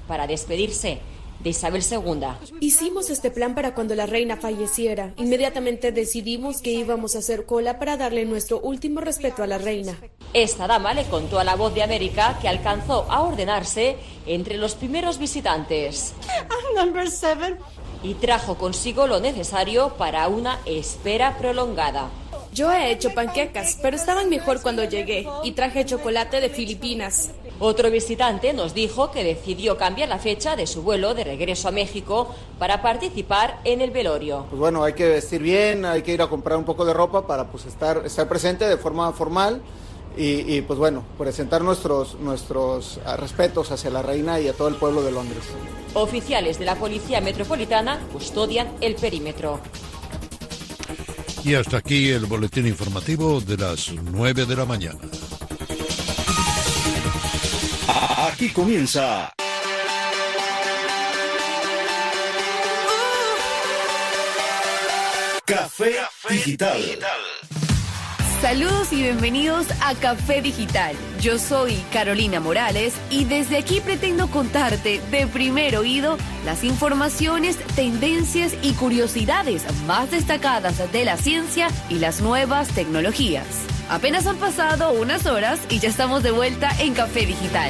para despedirse de Isabel II. Hicimos este plan para cuando la reina falleciera. Inmediatamente decidimos que íbamos a hacer cola para darle nuestro último respeto a la reina. Esta dama le contó a La Voz de América que alcanzó a ordenarse entre los primeros visitantes. Number 7. Y trajo consigo lo necesario para una espera prolongada. Yo he hecho panquecas, pero estaban mejor cuando llegué, y traje chocolate de Filipinas. Otro visitante nos dijo que decidió cambiar la fecha de su vuelo de regreso a México para participar en el velorio. Pues bueno, hay que vestir bien, hay que ir a comprar un poco de ropa para pues estar presente de forma formal y pues bueno, presentar nuestros respetos hacia la reina y a todo el pueblo de Londres. Oficiales de la Policía Metropolitana custodian el perímetro. Y hasta aquí el boletín informativo de las 9 de la mañana. Aquí comienza Café Digital. Saludos y bienvenidos a Café Digital. Yo soy Carolina Morales y desde aquí pretendo contarte de primer oído las informaciones, tendencias y curiosidades más destacadas de la ciencia y las nuevas tecnologías. Apenas han pasado unas horas y ya estamos de vuelta en Café Digital.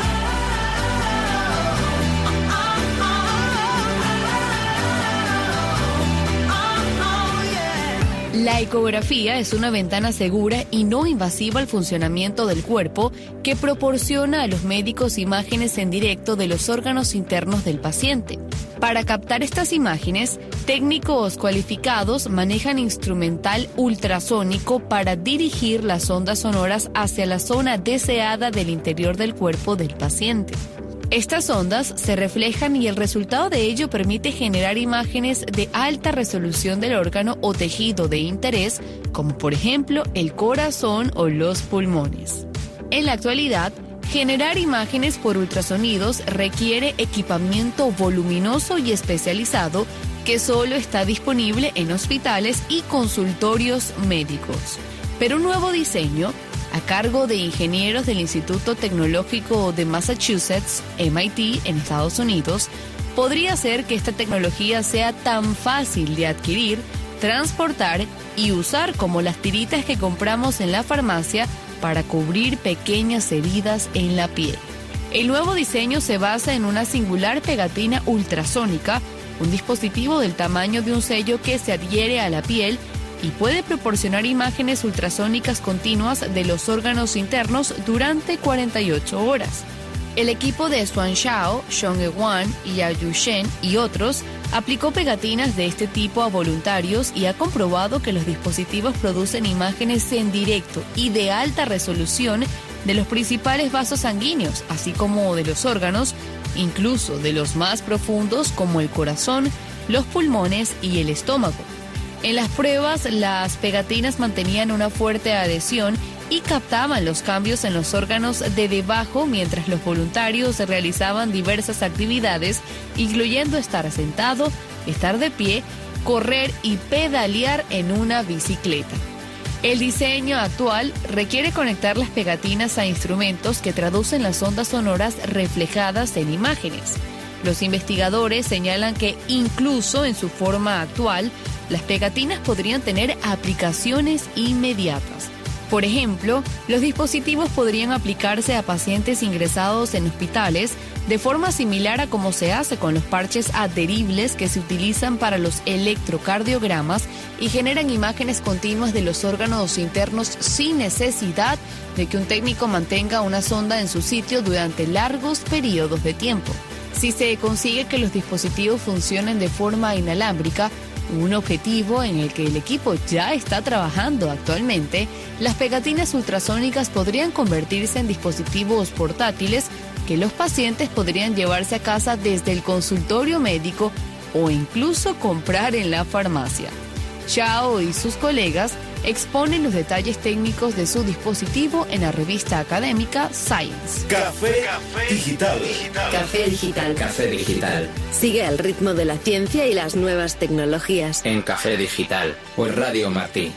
La ecografía es una ventana segura y no invasiva al funcionamiento del cuerpo que proporciona a los médicos imágenes en directo de los órganos internos del paciente. Para captar estas imágenes, técnicos cualificados manejan instrumental ultrasónico para dirigir las ondas sonoras hacia la zona deseada del interior del cuerpo del paciente. Estas ondas se reflejan y el resultado de ello permite generar imágenes de alta resolución del órgano o tejido de interés, como por ejemplo el corazón o los pulmones. En la actualidad, generar imágenes por ultrasonidos requiere equipamiento voluminoso y especializado que solo está disponible en hospitales y consultorios médicos. Pero un nuevo diseño, a cargo de ingenieros del Instituto Tecnológico de Massachusetts, MIT, en Estados Unidos, podría hacer que esta tecnología sea tan fácil de adquirir, transportar y usar como las tiritas que compramos en la farmacia para cubrir pequeñas heridas en la piel. El nuevo diseño se basa en una singular pegatina ultrasónica, un dispositivo del tamaño de un sello que se adhiere a la piel y puede proporcionar imágenes ultrasónicas continuas de los órganos internos durante 48 horas. El equipo de Xuanzhao, Zhongguan, Yaoyu Shen y otros aplicó pegatinas de este tipo a voluntarios y ha comprobado que los dispositivos producen imágenes en directo y de alta resolución de los principales vasos sanguíneos, así como de los órganos, incluso de los más profundos como el corazón, los pulmones y el estómago. En las pruebas, las pegatinas mantenían una fuerte adhesión y captaban los cambios en los órganos de debajo mientras los voluntarios realizaban diversas actividades, incluyendo estar sentado, estar de pie, correr y pedalear en una bicicleta. El diseño actual requiere conectar las pegatinas a instrumentos que traducen las ondas sonoras reflejadas en imágenes. Los investigadores señalan que incluso en su forma actual, las pegatinas podrían tener aplicaciones inmediatas. Por ejemplo, los dispositivos podrían aplicarse a pacientes ingresados en hospitales de forma similar a como se hace con los parches adheribles que se utilizan para los electrocardiogramas y generan imágenes continuas de los órganos internos sin necesidad de que un técnico mantenga una sonda en su sitio durante largos periodos de tiempo. Si se consigue que los dispositivos funcionen de forma inalámbrica, un objetivo en el que el equipo ya está trabajando actualmente, las pegatinas ultrasónicas podrían convertirse en dispositivos portátiles que los pacientes podrían llevarse a casa desde el consultorio médico o incluso comprar en la farmacia. Xiao y sus colegas exponen los detalles técnicos de su dispositivo en la revista académica Science. Café Digital. Café Digital. Café Digital. Sigue el ritmo de la ciencia y las nuevas tecnologías. En Café Digital, por Radio Martí.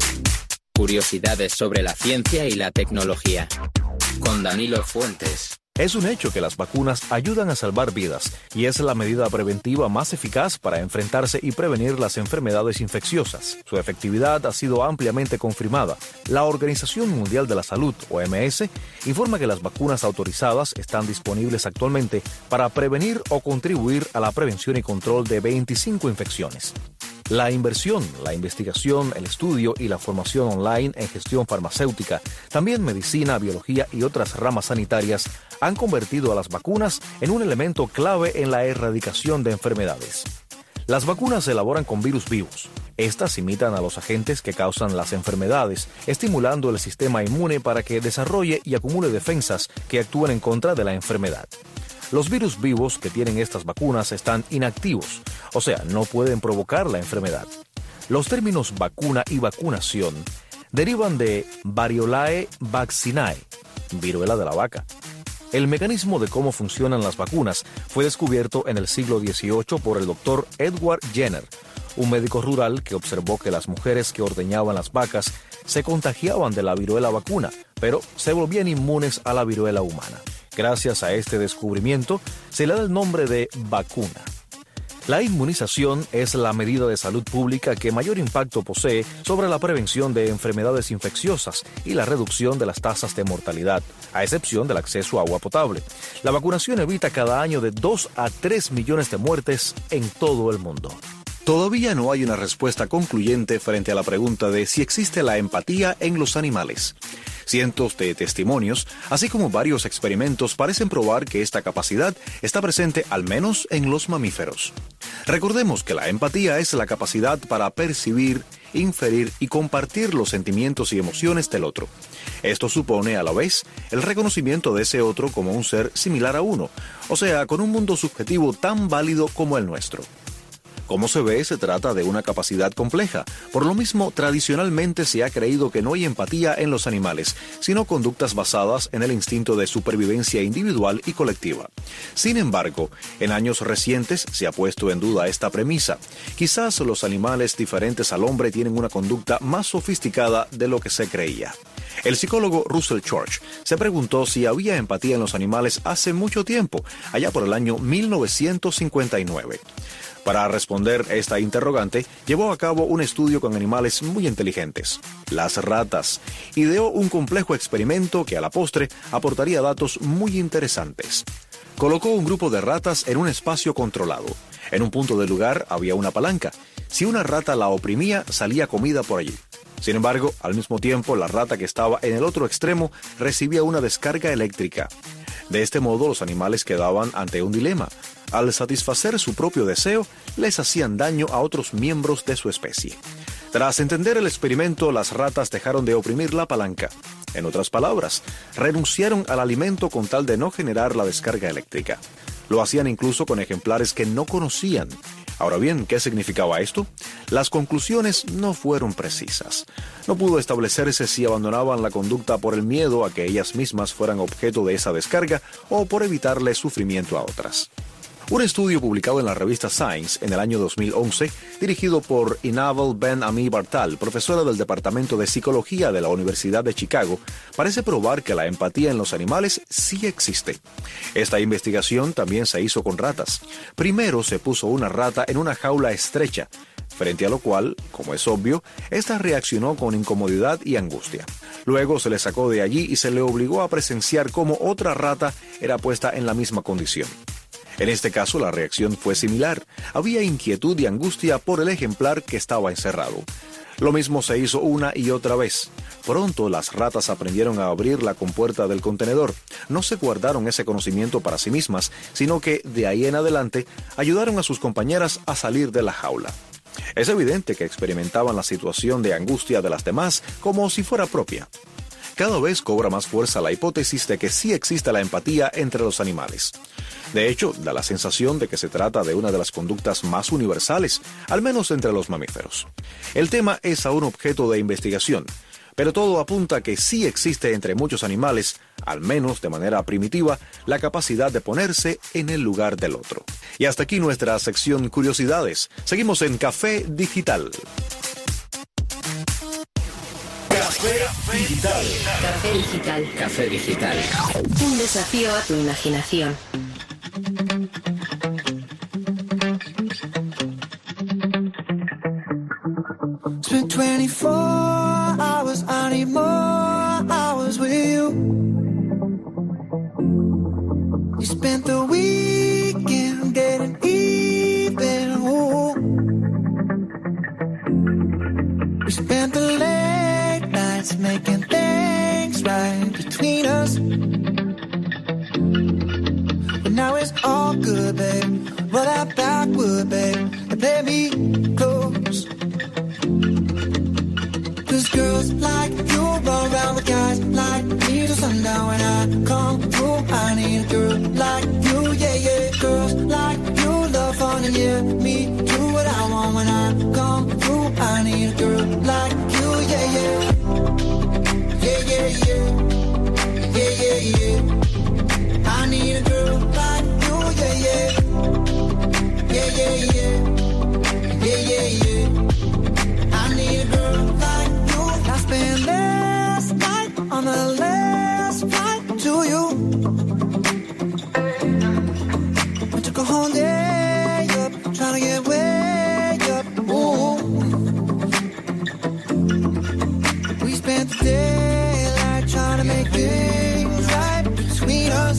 Curiosidades sobre la ciencia y la tecnología. Con Danilo Fuentes. Es un hecho que las vacunas ayudan a salvar vidas y es la medida preventiva más eficaz para enfrentarse y prevenir las enfermedades infecciosas. Su efectividad ha sido ampliamente confirmada. La Organización Mundial de la Salud, OMS, informa que las vacunas autorizadas están disponibles actualmente para prevenir o contribuir a la prevención y control de 25 infecciones. La inversión, la investigación, el estudio y la formación online en gestión farmacéutica, también medicina, biología y otras ramas sanitarias han convertido a las vacunas en un elemento clave en la erradicación de enfermedades. Las vacunas se elaboran con virus vivos. Estas imitan a los agentes que causan las enfermedades, estimulando el sistema inmune para que desarrolle y acumule defensas que actúen en contra de la enfermedad. Los virus vivos que tienen estas vacunas están inactivos, o sea, no pueden provocar la enfermedad. Los términos vacuna y vacunación derivan de Variolae vaccinae, viruela de la vaca. El mecanismo de cómo funcionan las vacunas fue descubierto en el siglo XVIII por el doctor Edward Jenner, un médico rural que observó que las mujeres que ordeñaban las vacas se contagiaban de la viruela vacuna, pero se volvían inmunes a la viruela humana. Gracias a este descubrimiento, se le da el nombre de vacuna. La inmunización es la medida de salud pública que mayor impacto posee sobre la prevención de enfermedades infecciosas y la reducción de las tasas de mortalidad, a excepción del acceso a agua potable. La vacunación evita cada año de 2 a 3 millones de muertes en todo el mundo. Todavía no hay una respuesta concluyente frente a la pregunta de si existe la empatía en los animales. Cientos de testimonios, así como varios experimentos, parecen probar que esta capacidad está presente al menos en los mamíferos. Recordemos que la empatía es la capacidad para percibir, inferir y compartir los sentimientos y emociones del otro. Esto supone a la vez el reconocimiento de ese otro como un ser similar a uno, o sea, con un mundo subjetivo tan válido como el nuestro. Como se ve, se trata de una capacidad compleja. Por lo mismo, tradicionalmente se ha creído que no hay empatía en los animales, sino conductas basadas en el instinto de supervivencia individual y colectiva. Sin embargo, en años recientes se ha puesto en duda esta premisa. Quizás los animales diferentes al hombre tienen una conducta más sofisticada de lo que se creía. El psicólogo Russell Church se preguntó si había empatía en los animales hace mucho tiempo, allá por el año 1959. Para responder esta interrogante, llevó a cabo un estudio con animales muy inteligentes, las ratas. Ideó un complejo experimento que a la postre aportaría datos muy interesantes. Colocó un grupo de ratas en un espacio controlado. En un punto del lugar había una palanca. Si una rata la oprimía, salía comida por allí. Sin embargo, al mismo tiempo, la rata que estaba en el otro extremo recibía una descarga eléctrica. De este modo, los animales quedaban ante un dilema. Al satisfacer su propio deseo, les hacían daño a otros miembros de su especie. Tras entender el experimento, las ratas dejaron de oprimir la palanca. En otras palabras, renunciaron al alimento con tal de no generar la descarga eléctrica. Lo hacían incluso con ejemplares que no conocían. Ahora bien, ¿qué significaba esto? Las conclusiones no fueron precisas. No pudo establecerse si abandonaban la conducta por el miedo a que ellas mismas fueran objeto de esa descarga o por evitarle sufrimiento a otras. Un estudio publicado en la revista Science en el año 2011, dirigido por Inabel Ben-Ami Bartal, profesora del Departamento de Psicología de la Universidad de Chicago, parece probar que la empatía en los animales sí existe. Esta investigación también se hizo con ratas. Primero se puso una rata en una jaula estrecha, frente a lo cual, como es obvio, esta reaccionó con incomodidad y angustia. Luego se le sacó de allí y se le obligó a presenciar cómo otra rata era puesta en la misma condición. En este caso, la reacción fue similar. Había inquietud y angustia por el ejemplar que estaba encerrado. Lo mismo se hizo una y otra vez. Pronto las ratas aprendieron a abrir la compuerta del contenedor. No se guardaron ese conocimiento para sí mismas, sino que de ahí en adelante ayudaron a sus compañeras a salir de la jaula. Es evidente que experimentaban la situación de angustia de las demás como si fuera propia. Cada vez cobra más fuerza la hipótesis de que sí existe la empatía entre los animales. De hecho, da la sensación de que se trata de una de las conductas más universales, al menos entre los mamíferos. El tema es aún objeto de investigación, pero todo apunta a que sí existe entre muchos animales, al menos de manera primitiva, la capacidad de ponerse en el lugar del otro. Y hasta aquí nuestra sección Curiosidades. Seguimos en Café Digital. Café Digital. Café Digital. Café Digital. Un desafío a tu imaginación. Spent 24 hours, I need more hours with you. You spent the weekend getting even. Ooh. We spent the late nights making things right between us. But now it's all good, babe. Roll that backward, babe, and play me close. Cause girls like you run around with guys like me till sundown. When I come through, I need a girl like you, yeah, yeah. Girls like you love fun and yeah, me do what I want. When I come through, I need a girl like you, yeah, yeah. Yeah, yeah, yeah. Yeah, yeah, yeah. I need a girl like you, yeah, yeah. Yeah, yeah, yeah. Yeah, yeah, yeah. I need a girl like you. I spent last night on the last flight to you. We took a whole day up, trying to get way up. Ooh. We spent the daylight trying to make things right between us.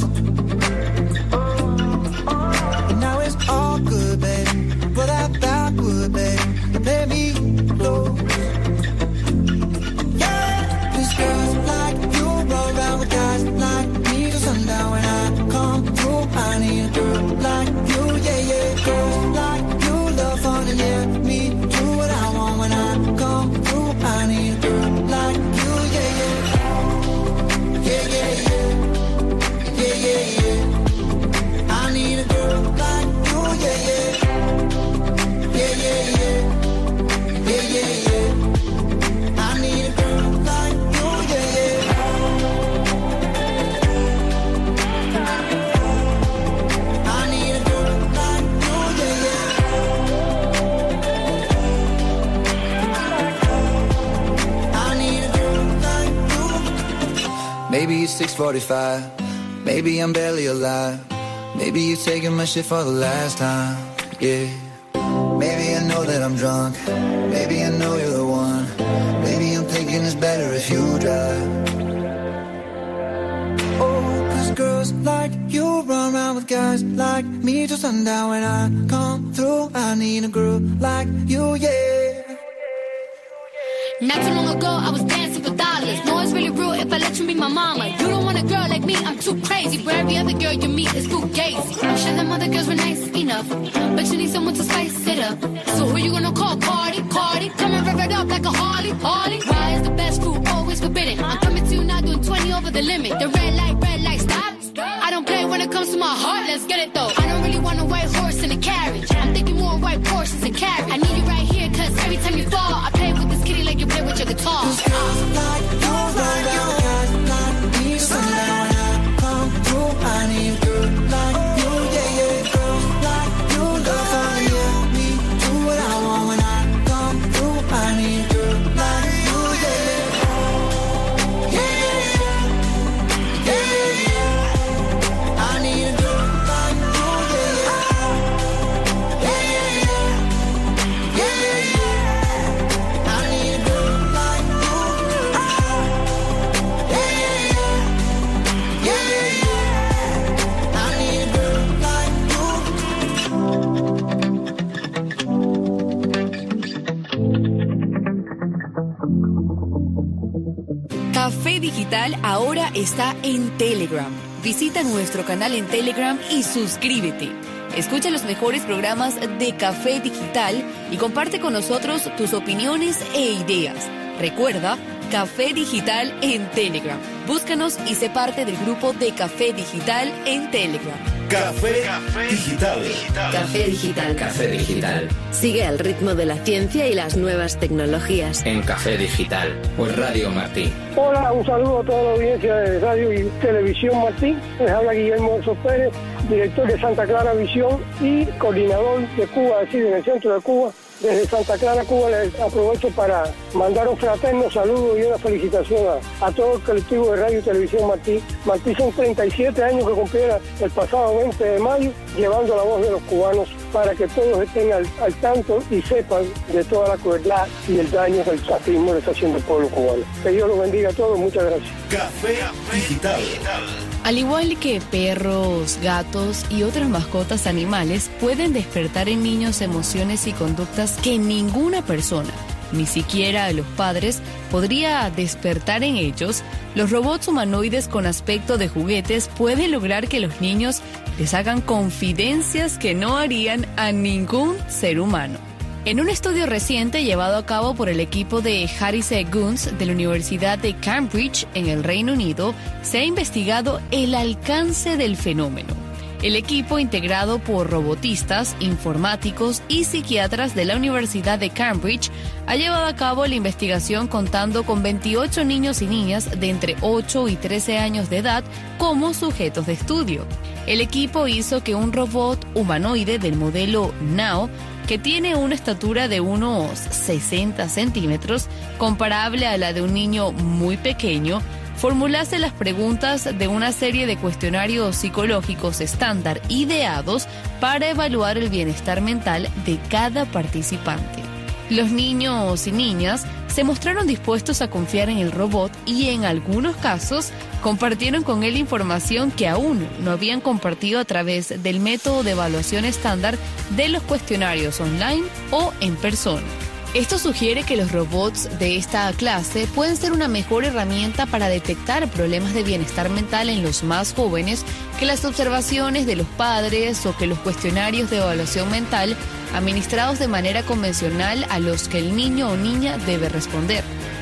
And now it's all good, babe. Roll that backward, babe, and play me close. Yeah, 'cause girls like you roll around with guys like me till sundown. When I come through, I need a girl like you, yeah, yeah. Girls like you love fun and yeah, me do what I want. When I come through, I need a girl like you, yeah, yeah. Yeah, yeah, yeah. Yeah, yeah, yeah. I need a girl like you, yeah, yeah. Yeah, yeah, yeah. Yeah, yeah, yeah. I need a girl like you, yeah, yeah. I need a girl like you, yeah, yeah. I need a girl like you. Maybe it's 6:45. Maybe I'm barely alive. Maybe you're taking my shit for the last time. Yeah. Maybe I know that I'm drunk. Maybe I know you're the one. Maybe I'm thinking it's better if you drive. Oh, 'cause girls like you run around with guys like me till sundown. When I come through, I need a girl like you, yeah. Not too long ago, I was dancing for dollars. No, it's really rude if I let you be my mama. You don't want a girl like me, I'm too crazy. Where every other girl you meet is too gazy. I'm sure them other girls were nice enough, but you need someone to spice it up. So who you gonna call? Cardi, Cardi. Come and rev it up like a Harley, Harley. Why is the best food always forbidden? I'm coming to you now doing 20 over the limit. The red light, stop. I don't play when it comes to my heart, let's get it though. I don't really want a white horse in a carriage. I'm thinking more white horses and carriage. I need you right here, cause every time you fall, I play with this kitty like you play with your guitar. Cause girls like you run around with guys like me till sundown. When I come through, I need a girl like you, yeah, yeah. Girls like you love fun, yeah. Me do what I want. When I come through, I need a girl like you, yeah, yeah. Yeah, yeah, yeah. Yeah, yeah, yeah. I need a girl like you, yeah, yeah. Yeah, yeah, yeah. Yeah, yeah, yeah. I need a girl like you. Yeah, yeah, yeah. Yeah, yeah, yeah. I need a girl like you. Café Digital ahora está en Telegram. Visita nuestro canal en Telegram y suscríbete. Escucha los mejores programas de Café Digital y comparte con nosotros tus opiniones e ideas. Recuerda, Café Digital en Telegram. Búscanos y sé parte del grupo de Café Digital en Telegram. Café Digital. Café Digital. Café Digital. Sigue al ritmo de la ciencia y las nuevas tecnologías. En Café Digital. Por Radio Martí. Hola, un saludo a toda la audiencia de Radio y Televisión Martí. Les habla Guillermo Oso Pérez, director de Santa Clara Visión y coordinador de Cuba, es decir, en el centro de Cuba, Desde Santa Clara, Cuba, les aprovecho para mandar un fraterno saludo y una felicitación a todo el colectivo de Radio y Televisión Martí. Martí son 37 años que cumpliera el pasado 20 de mayo, llevando la voz de los cubanos para que todos estén al tanto y sepan de toda la crueldad y el daño que el fascismo le está haciendo al pueblo cubano. Que Dios los bendiga a todos. Muchas gracias. Café Digital. Al igual que perros, gatos y otras mascotas animales, pueden despertar en niños emociones y conductas que ninguna persona, ni siquiera los padres, podría despertar en ellos. Los robots humanoides con aspecto de juguetes pueden lograr que los niños les hagan confidencias que no harían a ningún ser humano. En un estudio reciente llevado a cabo por el equipo de Harris Guns de la Universidad de Cambridge en el Reino Unido, se ha investigado el alcance del fenómeno. El equipo, integrado por robotistas, informáticos y psiquiatras de la Universidad de Cambridge, ha llevado a cabo la investigación contando con 28 niños y niñas de entre 8 y 13 años de edad como sujetos de estudio. El equipo hizo que un robot humanoide del modelo Nao, que tiene una estatura de unos 60 centímetros, comparable a la de un niño muy pequeño, formulase las preguntas de una serie de cuestionarios psicológicos estándar ideados para evaluar el bienestar mental de cada participante. Los niños y niñas se mostraron dispuestos a confiar en el robot y en algunos casos compartieron con él información que aún no habían compartido a través del método de evaluación estándar de los cuestionarios online o en persona. Esto sugiere que los robots de esta clase pueden ser una mejor herramienta para detectar problemas de bienestar mental en los más jóvenes que las observaciones de los padres o que los cuestionarios de evaluación mental administrados de manera convencional a los que el niño o niña debe responder.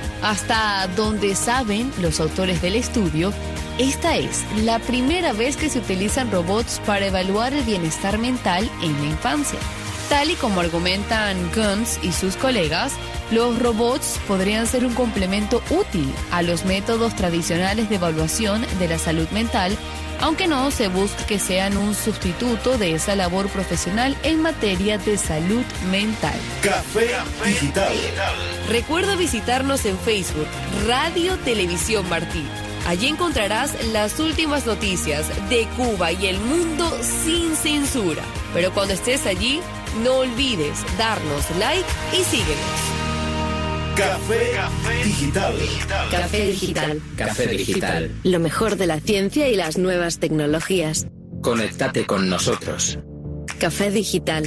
Hasta donde saben los autores del estudio, esta es la primera vez que se utilizan robots para evaluar el bienestar mental en la infancia. Tal y como argumentan Guns y sus colegas, los robots podrían ser un complemento útil a los métodos tradicionales de evaluación de la salud mental, aunque no se busque que sean un sustituto de esa labor profesional en materia de salud mental. Café Digital. Recuerda visitarnos en Facebook, Radio Televisión Martí. Allí encontrarás las últimas noticias de Cuba y el mundo sin censura. Pero cuando estés allí, no olvides darnos like y síguenos. Café Digital. Café Digital. Café Digital. Lo mejor de la ciencia y las nuevas tecnologías. Conéctate con nosotros. Café Digital.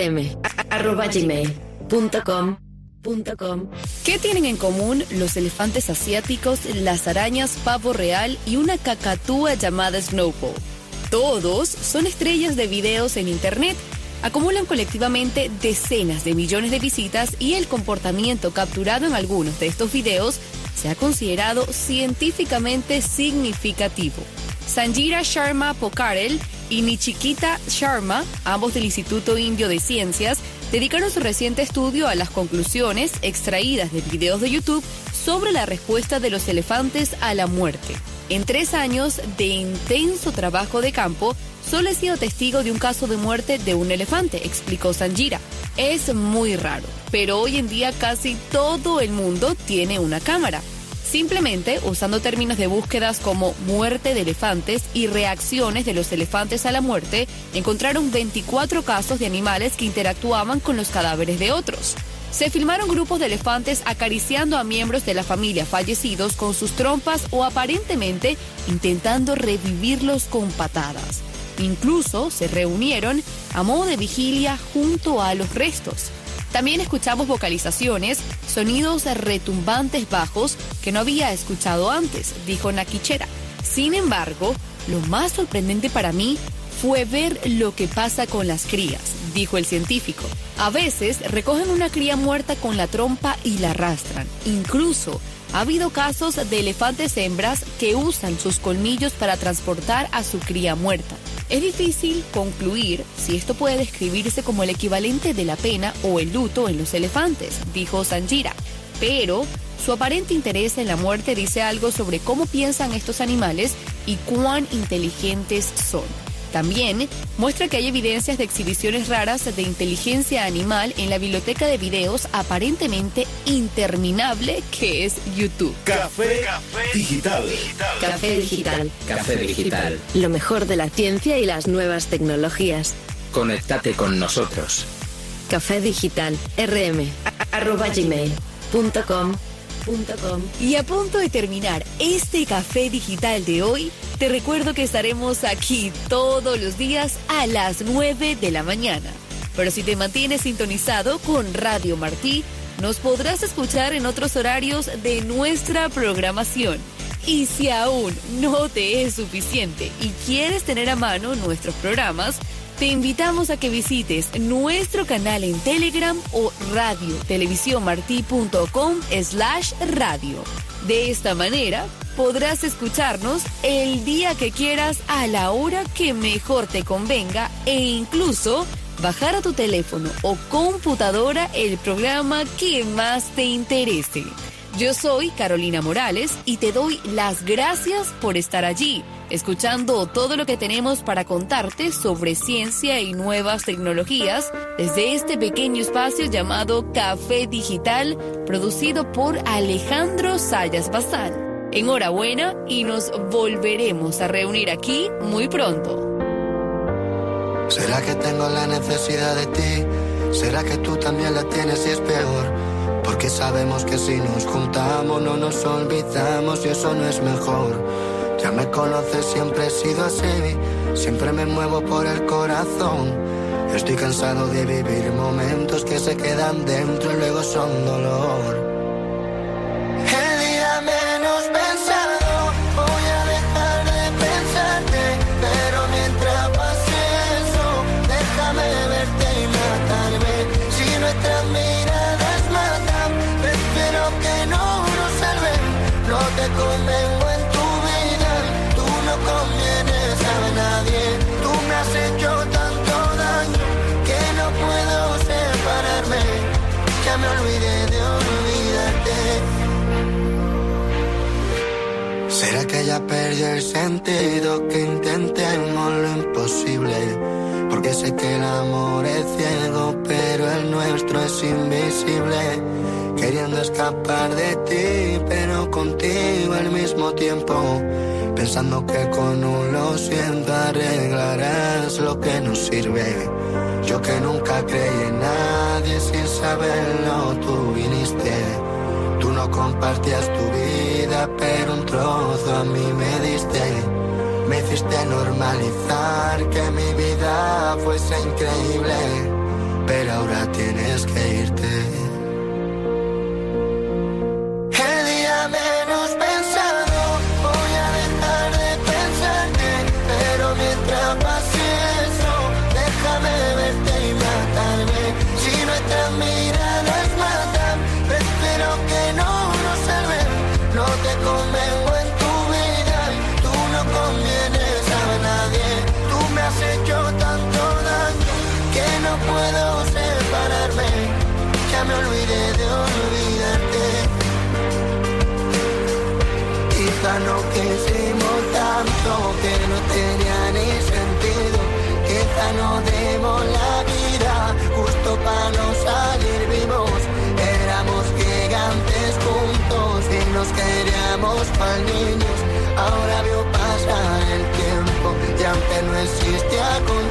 rm@gmail.com. ¿Qué tienen en común los elefantes asiáticos, las arañas pavo real y una cacatúa llamada Snowball? Todos son estrellas de videos en Internet. Acumulan colectivamente decenas de millones de visitas y el comportamiento capturado en algunos de estos videos se ha considerado científicamente significativo. Sanjira Sharma Pokarel y Nichikita Sharma, ambos del Instituto Indio de Ciencias, dedicaron su reciente estudio a las conclusiones extraídas de videos de YouTube sobre la respuesta de los elefantes a la muerte. En 3 años de intenso trabajo de campo, solo he sido testigo de un caso de muerte de un elefante, explicó Sanjira. Es muy raro, pero hoy en día casi todo el mundo tiene una cámara. Simplemente, usando términos de búsquedas como muerte de elefantes y reacciones de los elefantes a la muerte, encontraron 24 casos de animales que interactuaban con los cadáveres de otros. Se filmaron grupos de elefantes acariciando a miembros de la familia fallecidos con sus trompas o aparentemente intentando revivirlos con patadas. Incluso se reunieron a modo de vigilia junto a los restos. También escuchamos vocalizaciones, sonidos retumbantes bajos que no había escuchado antes, dijo Nakichera. Sin embargo, lo más sorprendente para mí fue ver lo que pasa con las crías, dijo el científico. A veces recogen una cría muerta con la trompa y la arrastran. Incluso ha habido casos de elefantes hembras que usan sus colmillos para transportar a su cría muerta. Es difícil concluir si esto puede describirse como el equivalente de la pena o el luto en los elefantes, dijo Sanjira. Pero su aparente interés en la muerte dice algo sobre cómo piensan estos animales y cuán inteligentes son. También muestra que hay evidencias de exhibiciones raras de inteligencia animal en la biblioteca de videos aparentemente interminable que es YouTube. Café Digital. Café Digital. Café Digital. Lo mejor de la ciencia y las nuevas tecnologías. Conéctate con nosotros. Café Digital, rm@gmail.com. Y a punto de terminar este café digital de hoy, te recuerdo que estaremos aquí todos los días a las 9 de la mañana. Pero si te mantienes sintonizado con Radio Martí, nos podrás escuchar en otros horarios de nuestra programación. Y si aún no te es suficiente y quieres tener a mano nuestros programas, te invitamos a que visites nuestro canal en Telegram o radiotelevisiónmarti.com/radio. De esta manera, podrás escucharnos el día que quieras a la hora que mejor te convenga e incluso bajar a tu teléfono o computadora el programa que más te interese. Yo soy Carolina Morales y te doy las gracias por estar allí, escuchando todo lo que tenemos para contarte sobre ciencia y nuevas tecnologías desde este pequeño espacio llamado Café Digital, producido por Alejandro Sayas Bazán. Enhorabuena y nos volveremos a reunir aquí muy pronto. ¿Será que tengo la necesidad de ti? ¿Será que tú también la tienes y es peor? Porque sabemos que si nos juntamos no nos olvidamos y eso no es mejor. Ya me conoces, siempre he sido así, siempre me muevo por el corazón. Estoy cansado de vivir momentos que se quedan dentro y luego son dolor. El día menos pensado voy a dejar de pensarte, pero mientras pase eso, déjame verte y matarme. Si nuestras miradas matan, prefiero que no nos salven. No te convengo en tu vida, tú no convienes a nadie. Tú me has hecho tanto daño que no puedo separarme. Ya me olvidé de olvidarte. ¿Será que ya perdí el sentido? Que intentemos lo imposible. Porque sé que el amor es ciego, pero el nuestro es invisible. Queriendo escapar de ti, pero contigo al mismo tiempo. Pensando que con un lo siento arreglarás lo que nos sirve. Yo que nunca creí en nadie sin saberlo, tú viniste. Tú no compartías tu vida, pero un trozo a mí me diste. Me hiciste normalizar que mi vida fuese increíble, pero ahora tienes que irte. El día menos pensado voy a dejar de pensarte, pero mientras pase eso, déjame verte y matarme. Si nuestras miradas matan, prefiero que no nos salven. No te convengo en tu vida, tú no convienes a nadie. Tú me has hecho tanto daño que no puedo separarme. Ya me olvidé de olvidarte. Quizá no quisimos tanto que no tenía ni sentido. Quizá no demos la vida justo para no salir vivos. Éramos gigantes juntos y nos queríamos cual niños. Ahora veo pasar el tiempo y aunque no existía con